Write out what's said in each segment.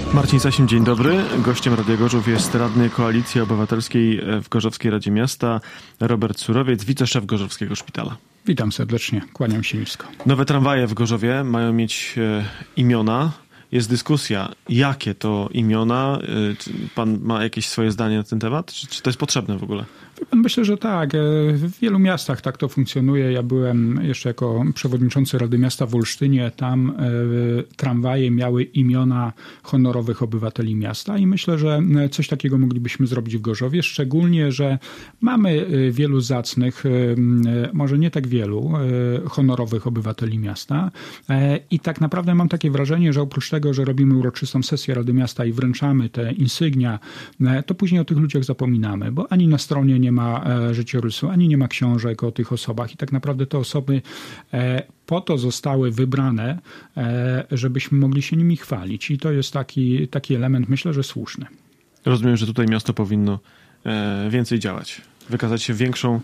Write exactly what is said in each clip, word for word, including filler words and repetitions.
Marcin Sasin, dzień dobry. Gościem Radia Gorzów jest radny Koalicji Obywatelskiej w Gorzowskiej Radzie Miasta Robert Surowiec, wiceszef Gorzowskiego Szpitala. Witam serdecznie, kłaniam się nisko. Nowe tramwaje w Gorzowie mają mieć e, imiona. Jest dyskusja, jakie to imiona. Czy pan ma jakieś swoje zdanie na ten temat? Czy, czy to jest potrzebne w ogóle? Myślę, że tak. W wielu miastach tak to funkcjonuje. Ja byłem jeszcze jako przewodniczący Rady Miasta w Olsztynie. Tam tramwaje miały imiona honorowych obywateli miasta i myślę, że coś takiego moglibyśmy zrobić w Gorzowie. Szczególnie, że mamy wielu zacnych, może nie tak wielu, honorowych obywateli miasta. I tak naprawdę mam takie wrażenie, że oprócz tego, że robimy uroczystą sesję Rady Miasta i wręczamy te insygnia, to później o tych ludziach zapominamy, bo ani na stronie nie ma życiorysu, ani nie ma książek o tych osobach i tak naprawdę te osoby po to zostały wybrane, żebyśmy mogli się nimi chwalić i to jest taki, taki element, myślę, że słuszny. Rozumiem, że tutaj miasto powinno więcej działać, wykazać się większą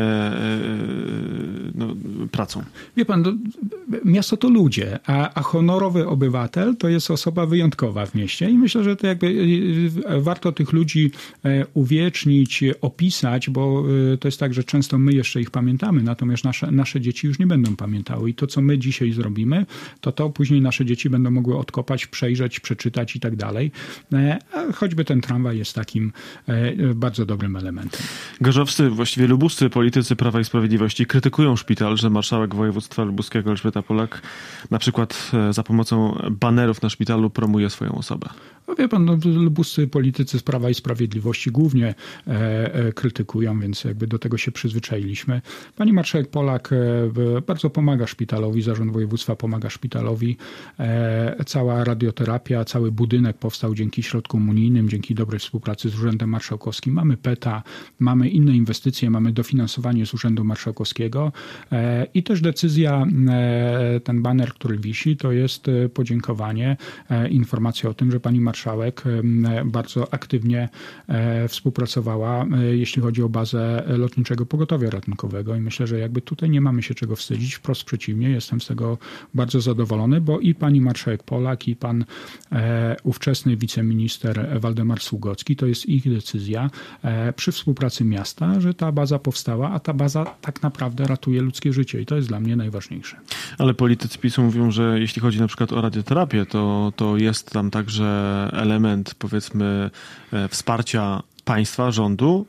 no, pracą. Wie pan, no, miasto to ludzie, a, a honorowy obywatel to jest osoba wyjątkowa w mieście i myślę, że to jakby warto tych ludzi uwiecznić, opisać, bo to jest tak, że często my jeszcze ich pamiętamy, natomiast nasze, nasze dzieci już nie będą pamiętały i to, co my dzisiaj zrobimy, to to później nasze dzieci będą mogły odkopać, przejrzeć, przeczytać i tak dalej. A choćby ten tramwaj jest takim bardzo dobrym elementem. Gorzowscy, właściwie lubuscy politycy Prawa i Sprawiedliwości krytykują szpital, że marszałek województwa lubuskiego Elżbieta Polak na przykład za pomocą banerów na szpitalu promuje swoją osobę. No wie pan, no, lubuscy politycy z Prawa i Sprawiedliwości głównie e, e, krytykują, więc jakby do tego się przyzwyczailiśmy. Pani marszałek Polak e, bardzo pomaga szpitalowi, zarząd województwa pomaga szpitalowi. E, cała radioterapia, cały budynek powstał dzięki środkom unijnym, dzięki dobrej współpracy z Urzędem Marszałkowskim. Mamy PETA, mamy inne inwestycje, mamy dofinansowanie z Urzędu Marszałkowskiego e, i też decyzja, e, ten baner, który wisi, to jest podziękowanie, e, informacja o tym, że pani marszałek Marszałek bardzo aktywnie współpracowała, jeśli chodzi o bazę Lotniczego Pogotowia Ratunkowego i myślę, że jakby tutaj nie mamy się czego wstydzić, wprost przeciwnie, jestem z tego bardzo zadowolony, bo i pani marszałek Polak, i pan ówczesny wiceminister Waldemar Sługocki, to jest ich decyzja przy współpracy miasta, że ta baza powstała, a ta baza tak naprawdę ratuje ludzkie życie i to jest dla mnie najważniejsze. Ale politycy PiS-u mówią, że jeśli chodzi na przykład o radioterapię, to, to jest tam także element, powiedzmy, wsparcia państwa, rządu,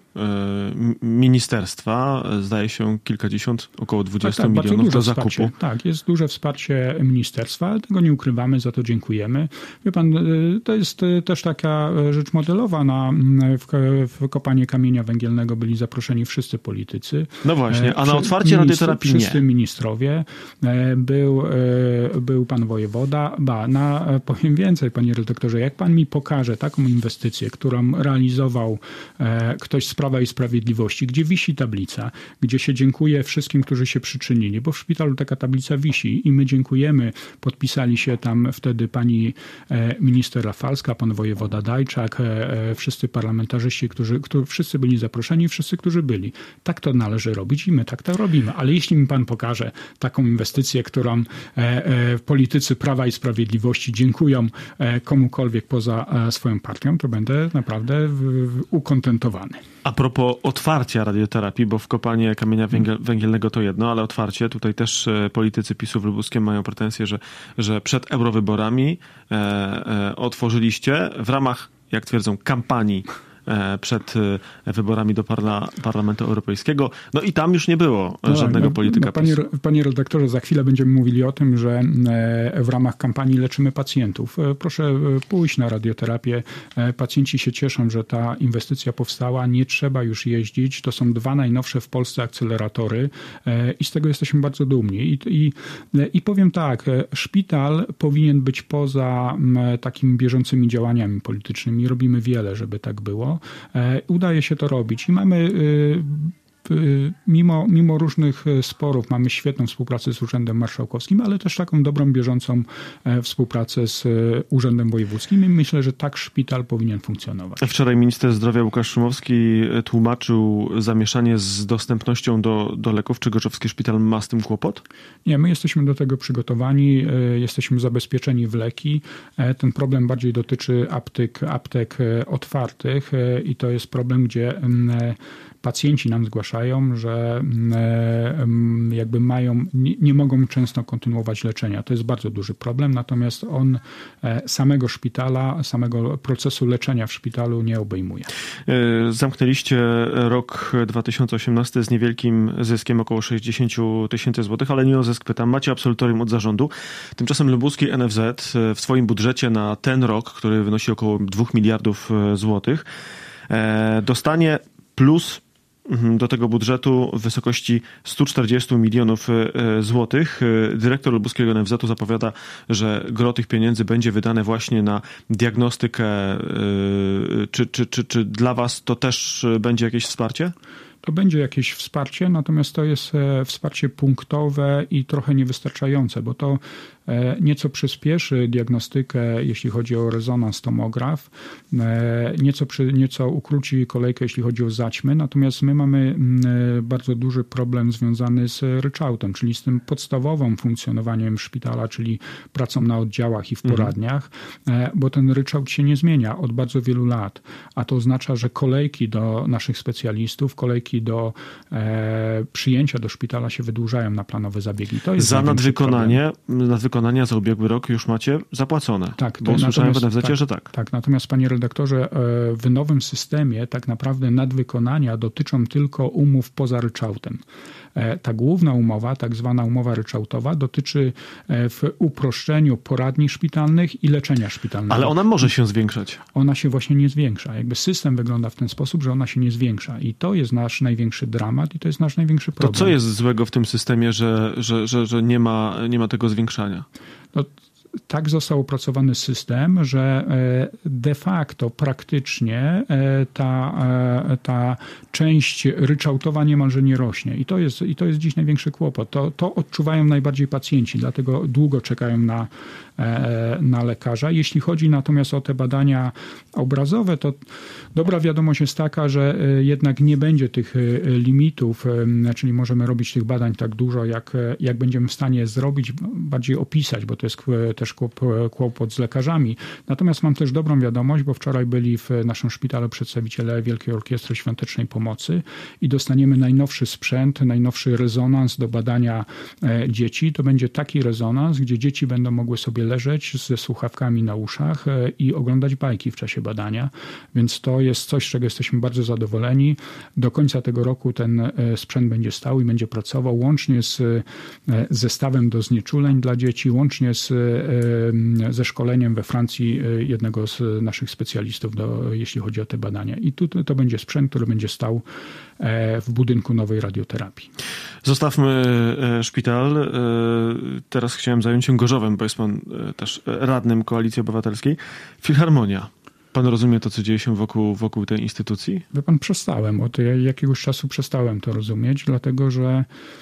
ministerstwa, zdaje się kilkadziesiąt, około dwudziestu tak, tak, milionów do zakupu. Wsparcie. Tak, jest duże wsparcie ministerstwa, tego nie ukrywamy, za to dziękujemy. Wie pan, to jest też taka rzecz modelowa. Na, w, w kopalnię kamienia węgielnego byli zaproszeni wszyscy politycy. No właśnie, a na otwarcie radioterapii nie. Wszyscy ministrowie. Był, był pan wojewoda. Ba, na, powiem więcej, panie redaktorze, jak pan mi pokaże taką inwestycję, którą realizował ktoś z Prawa i Sprawiedliwości, gdzie wisi tablica, gdzie się dziękuję wszystkim, którzy się przyczynili, bo w szpitalu taka tablica wisi i my dziękujemy. Podpisali się tam wtedy pani minister Rafalska, pan wojewoda Dajczak, wszyscy parlamentarzyści, którzy, którzy wszyscy byli zaproszeni, wszyscy, którzy byli. Tak to należy robić i my tak to robimy. Ale jeśli mi pan pokaże taką inwestycję, którą politycy Prawa i Sprawiedliwości dziękują komukolwiek poza swoją partią, to będę naprawdę ukontentowany. A propos otwarcia radioterapii, bo w kopalni kamienia węgielnego to jedno, ale otwarcie, tutaj też politycy PiS-u w Lubuskiem mają pretensje, że, że przed eurowyborami e, e, otworzyliście w ramach, jak twierdzą, kampanii przed wyborami do parla, Parlamentu Europejskiego. No i tam już nie było no, żadnego no, polityka no, panie, panie redaktorze, za chwilę będziemy mówili o tym, że w ramach kampanii leczymy pacjentów. Proszę pójść na radioterapię. Pacjenci się cieszą, że ta inwestycja powstała. Nie trzeba już jeździć. To są dwa najnowsze w Polsce akceleratory i z tego jesteśmy bardzo dumni. I, i, i powiem tak, szpital powinien być poza takimi bieżącymi działaniami politycznymi. Robimy wiele, żeby tak było. Udaje się to robić i mamy mimo, mimo różnych sporów mamy świetną współpracę z Urzędem Marszałkowskim, ale też taką dobrą, bieżącą współpracę z Urzędem Wojewódzkim i myślę, że tak szpital powinien funkcjonować. Wczoraj minister zdrowia Łukasz Szumowski tłumaczył zamieszanie z dostępnością do, do leków. Czy Gorzowski Szpital ma z tym kłopot? Nie, my jesteśmy do tego przygotowani, jesteśmy zabezpieczeni w leki. Ten problem bardziej dotyczy aptek, aptek otwartych i to jest problem, gdzie pacjenci nam zgłaszają, że jakby mają, nie, nie mogą często kontynuować leczenia. To jest bardzo duży problem, natomiast on samego szpitala, samego procesu leczenia w szpitalu nie obejmuje. Zamknęliście rok dwa tysiące osiemnasty z niewielkim zyskiem, około sześćdziesiąt tysięcy złotych, ale nie o zysk pytam. Macie absolutorium od zarządu. Tymczasem lubuski N F Z w swoim budżecie na ten rok, który wynosi około dwóch miliardów złotych, dostanie plus do tego budżetu w wysokości sto czterdzieści milionów złotych. Dyrektor lubuskiego N F Z-u zapowiada, że gro tych pieniędzy będzie wydane właśnie na diagnostykę. Czy, czy, czy, czy dla was to też będzie jakieś wsparcie? To będzie jakieś wsparcie, natomiast to jest wsparcie punktowe i trochę niewystarczające, bo to nieco przyspieszy diagnostykę, jeśli chodzi o rezonans, tomograf, nieco, przy, nieco ukróci kolejkę, jeśli chodzi o zaćmy, natomiast my mamy bardzo duży problem związany z ryczałtem, czyli z tym podstawowym funkcjonowaniem szpitala, czyli pracą na oddziałach i w poradniach, mhm. bo ten ryczałt się nie zmienia od bardzo wielu lat, a to oznacza, że kolejki do naszych specjalistów, kolejki do e, przyjęcia do szpitala się wydłużają na planowe zabiegi. To jest za nadwykonanie, nadwykonanie za ubiegły rok już macie zapłacone. Tak, bo usłyszałem w N F Z-cie, tak, że tak. Tak, natomiast panie redaktorze, w nowym systemie tak naprawdę nadwykonania dotyczą tylko umów poza ryczałtem. Ta główna umowa, tak zwana umowa ryczałtowa, dotyczy w uproszczeniu poradni szpitalnych i leczenia szpitalnego. Ale ona może się zwiększać. Ona się właśnie nie zwiększa. Jakby system wygląda w ten sposób, że ona się nie zwiększa. I to jest nasz największy dramat i to jest nasz największy problem. To co jest złego w tym systemie, że, że, że, że nie ma, nie ma tego zwiększania? No, tak został opracowany system, że de facto praktycznie ta, ta część ryczałtowa niemalże nie rośnie. I to jest, i to jest dziś największy kłopot. To, to odczuwają najbardziej pacjenci, dlatego długo czekają na, na lekarza. Jeśli chodzi natomiast o te badania obrazowe, to dobra wiadomość jest taka, że jednak nie będzie tych limitów, czyli możemy robić tych badań tak dużo, jak, jak będziemy w stanie zrobić, bardziej opisać, bo to jest też kłopot z lekarzami. Natomiast mam też dobrą wiadomość, bo wczoraj byli w naszym szpitalu przedstawiciele Wielkiej Orkiestry Świątecznej Pomocy i dostaniemy najnowszy sprzęt, najnowszy rezonans do badania dzieci. To będzie taki rezonans, gdzie dzieci będą mogły sobie leżeć ze słuchawkami na uszach i oglądać bajki w czasie badania, więc to jest coś, z czego jesteśmy bardzo zadowoleni. Do końca tego roku ten sprzęt będzie stał i będzie pracował łącznie z zestawem do znieczuleń dla dzieci, łącznie z ze szkoleniem we Francji jednego z naszych specjalistów, do, jeśli chodzi o te badania. I tu to będzie sprzęt, który będzie stał w budynku nowej radioterapii. Zostawmy szpital. Teraz chciałem zająć się Gorzowem, bo jest pan też radnym Koalicji Obywatelskiej. Filharmonia. Pan rozumie to, co dzieje się wokół, wokół tej instytucji? Wie pan, przestałem. Od jakiegoś czasu przestałem to rozumieć, dlatego że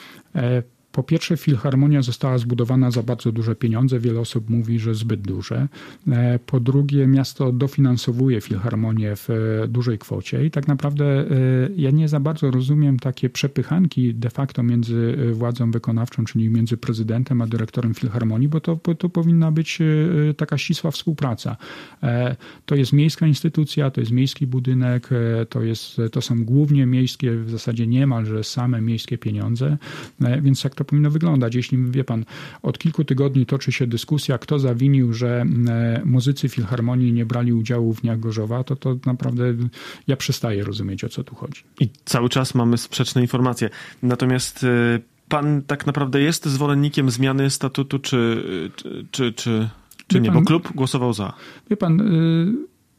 po pierwsze, Filharmonia została zbudowana za bardzo duże pieniądze. Wiele osób mówi, że zbyt duże. Po drugie, miasto dofinansowuje Filharmonię w dużej kwocie i tak naprawdę ja nie za bardzo rozumiem takie przepychanki de facto między władzą wykonawczą, czyli między prezydentem a dyrektorem Filharmonii, bo to, bo to powinna być taka ścisła współpraca. To jest miejska instytucja, to jest miejski budynek, to, jest, to są głównie miejskie, w zasadzie niemalże same miejskie pieniądze, więc jak to powinno wyglądać. Jeśli, wie pan, od kilku tygodni toczy się dyskusja, kto zawinił, że muzycy Filharmonii nie brali udziału w Dniach Gorzowa, to to naprawdę ja przestaję rozumieć, o co tu chodzi. I cały czas mamy sprzeczne informacje. Natomiast pan tak naprawdę jest zwolennikiem zmiany statutu, czy, czy, czy, czy, czy nie? Pan, bo klub głosował za. Wie pan... Y-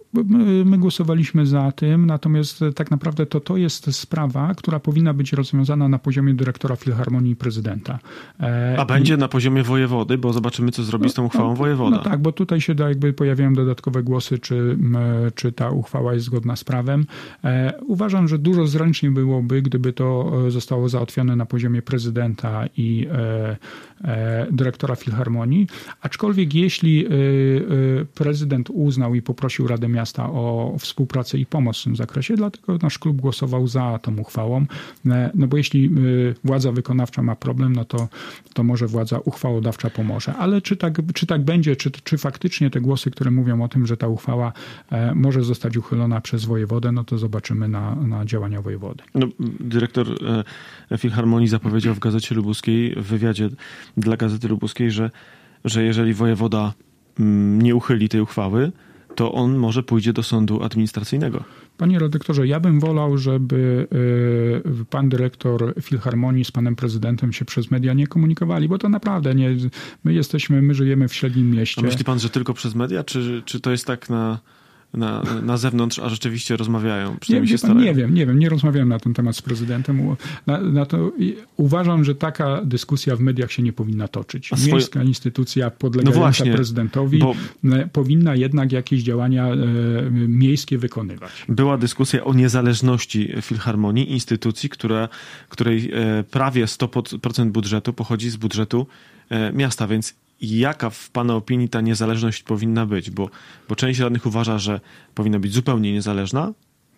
my, my głosowaliśmy za tym, natomiast tak naprawdę to to jest sprawa, która powinna być rozwiązana na poziomie dyrektora Filharmonii i prezydenta. A będzie na poziomie wojewody, bo zobaczymy, co zrobi z tą uchwałą no, wojewoda. No tak, bo tutaj się da, jakby pojawiają dodatkowe głosy, czy, czy ta uchwała jest zgodna z prawem. Uważam, że dużo zręczniej byłoby, gdyby to zostało załatwione na poziomie prezydenta i dyrektora Filharmonii, aczkolwiek jeśli prezydent uznał i poprosił Radę Miasta o współpracę i pomoc w tym zakresie, dlatego nasz klub głosował za tą uchwałą, no bo jeśli władza wykonawcza ma problem, no to, to może władza uchwałodawcza pomoże. Ale czy tak, czy tak będzie, czy, czy faktycznie te głosy, które mówią o tym, że ta uchwała może zostać uchylona przez wojewodę, no to zobaczymy na, na działania wojewody. No, dyrektor Filharmonii zapowiedział w Gazecie Lubuskiej, w wywiadzie dla Gazety Lubuskiej, że, że jeżeli wojewoda nie uchyli tej uchwały, to on może pójdzie do sądu administracyjnego. Panie redaktorze, ja bym wolał, żeby pan dyrektor Filharmonii z panem prezydentem się przez media nie komunikowali, bo to naprawdę nie, my jesteśmy, my żyjemy w średnim mieście. A myśli pan, że tylko przez media, czy, czy to jest tak na... Na, na zewnątrz, a rzeczywiście rozmawiają. Nie, się pan, nie wiem, nie wiem, nie rozmawiałem na ten temat z prezydentem. Na, na to, uważam, że taka dyskusja w mediach się nie powinna toczyć. Miejska swoje... instytucja podlegająca no prezydentowi bo... powinna jednak jakieś działania e, miejskie wykonywać. Była dyskusja o niezależności Filharmonii, instytucji, która, której e, prawie sto procent budżetu pochodzi z budżetu e, miasta, więc jaka w pana opinii ta niezależność powinna być? Bo, bo część radnych uważa, że powinna być zupełnie niezależna,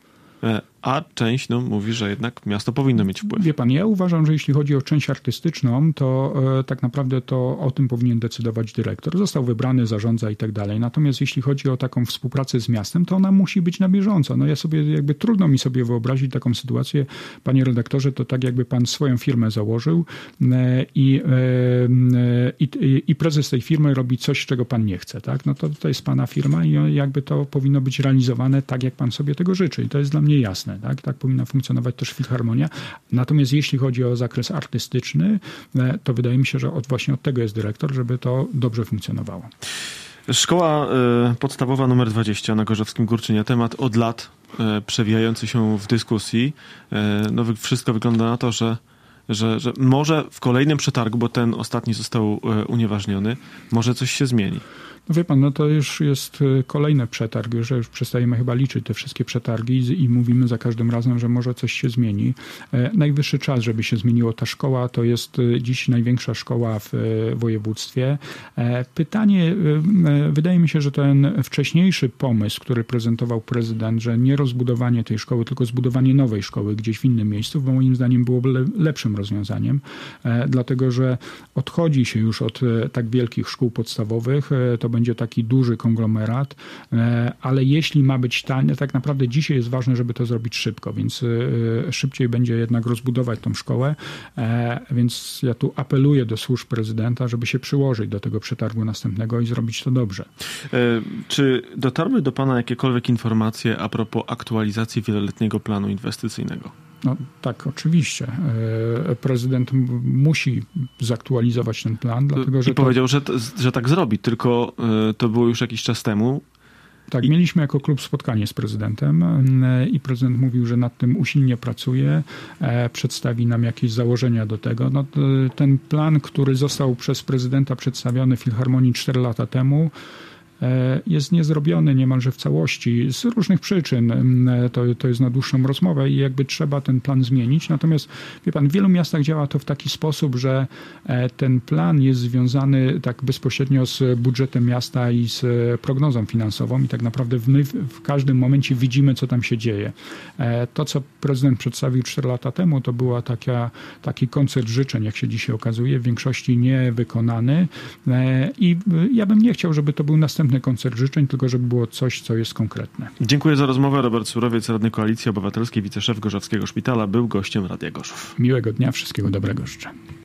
a część no, mówi, że jednak miasto powinno mieć wpływ. Wie pan, ja uważam, że jeśli chodzi o część artystyczną, to e, tak naprawdę to o tym powinien decydować dyrektor. Został wybrany, zarządza i tak dalej. Natomiast jeśli chodzi o taką współpracę z miastem, to ona musi być na bieżąco. No ja sobie jakby trudno mi sobie wyobrazić taką sytuację, panie redaktorze, to tak jakby pan swoją firmę założył e, i, e, i, i prezes tej firmy robi coś, czego pan nie chce. Tak? No to, to jest pana firma i jakby to powinno być realizowane tak, jak pan sobie tego życzy. I to jest dla mnie jasne. Tak? Tak powinna funkcjonować też Filharmonia. Natomiast jeśli chodzi o zakres artystyczny, to wydaje mi się, że od, właśnie od tego jest dyrektor, żeby to dobrze funkcjonowało. Szkoła y, podstawowa numer dwadzieścia na Gorzowskim Górczynie. Temat od lat y, przewijający się w dyskusji. Y, no, wszystko wygląda na to, że, że, że może w kolejnym przetargu, bo ten ostatni został y, unieważniony, może coś się zmieni. No wie pan, no to już jest kolejny przetarg, że już przestajemy chyba liczyć te wszystkie przetargi i mówimy za każdym razem, że może coś się zmieni. Najwyższy czas, żeby się zmieniło. Ta szkoła to jest dziś największa szkoła w województwie. Pytanie, wydaje mi się, że ten wcześniejszy pomysł, który prezentował prezydent, że nie rozbudowanie tej szkoły, tylko zbudowanie nowej szkoły gdzieś w innym miejscu, bo moim zdaniem byłoby lepszym rozwiązaniem, dlatego że odchodzi się już od tak wielkich szkół podstawowych, to będzie taki duży konglomerat, ale jeśli ma być tanie, tak naprawdę dzisiaj jest ważne, żeby to zrobić szybko, więc szybciej będzie jednak rozbudować tą szkołę, więc ja tu apeluję do służb prezydenta, żeby się przyłożyć do tego przetargu następnego i zrobić to dobrze. Czy dotarły do pana jakiekolwiek informacje a propos aktualizacji wieloletniego planu inwestycyjnego? No tak, oczywiście. Prezydent musi zaktualizować ten plan, dlatego że... I powiedział, to... że, że tak zrobi, tylko to było już jakiś czas temu. Tak, I... mieliśmy jako klub spotkanie z prezydentem i prezydent mówił, że nad tym usilnie pracuje, przedstawi nam jakieś założenia do tego. No, ten plan, który został przez prezydenta przedstawiony Filharmonii cztery lata temu, jest niezrobiony niemalże w całości z różnych przyczyn. To, to jest na dłuższą rozmowę i jakby trzeba ten plan zmienić. Natomiast wie pan, w wielu miastach działa to w taki sposób, że ten plan jest związany tak bezpośrednio z budżetem miasta i z prognozą finansową i tak naprawdę my w każdym momencie widzimy, co tam się dzieje. To, co prezydent przedstawił cztery lata temu, to była taka, taki koncert życzeń, jak się dzisiaj okazuje, w większości niewykonany i ja bym nie chciał, żeby to był następny koncert życzeń, tylko żeby było coś, co jest konkretne. Dziękuję za rozmowę. Robert Surowiec, radny Koalicji Obywatelskiej, wiceszef Gorzowskiego Szpitala, był gościem Radia Gorzów. Miłego dnia, wszystkiego dobrego życzę.